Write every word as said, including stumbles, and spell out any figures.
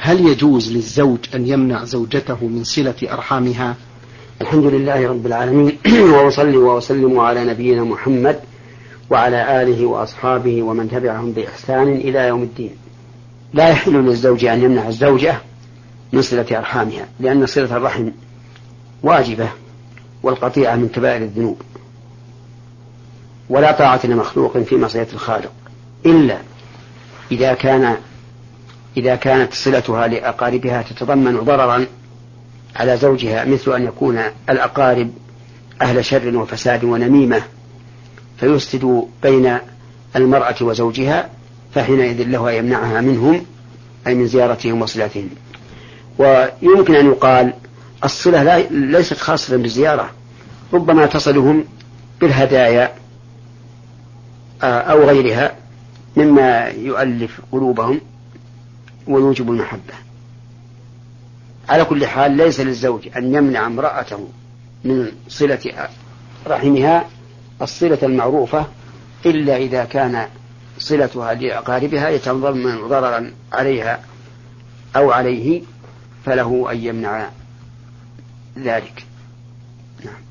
هل يجوز للزوج أن يمنع زوجته من صلة أرحامها؟ الحمد لله رب العالمين، وأصلي وأسلم على نبينا محمد وعلى آله وأصحابه ومن تبعهم بإحسان إلى يوم الدين. لا يحل للزوج أن يمنع الزوجة من صلة أرحامها، لأن صلة الرحم واجبة، والقطيعة من كبائر الذنوب، ولا طاعة لمخلوق في معصية الخالق، إلا إذا كان إذا كانت صلتها لأقاربها تتضمن ضررا على زوجها، مثل أن يكون الأقارب أهل شر وفساد ونميمة فيفسد بين المرأة وزوجها، فحينئذ له أن يمنعها منهم، أي من زيارتهم وصلتهم. ويمكن أن يقال الصلة ليست خاصة بالزيارة، ربما تصلهم بالهدايا أو غيرها مما يؤلف قلوبهم ويوجب المحبة. على كل حال ليس للزوج أن يمنع امرأته من صلة رحمها الصلة المعروفة، إلا إذا كان صلتها لأقاربها يتضمن ضررا عليها أو عليه، فله أن يمنع ذلك. نعم.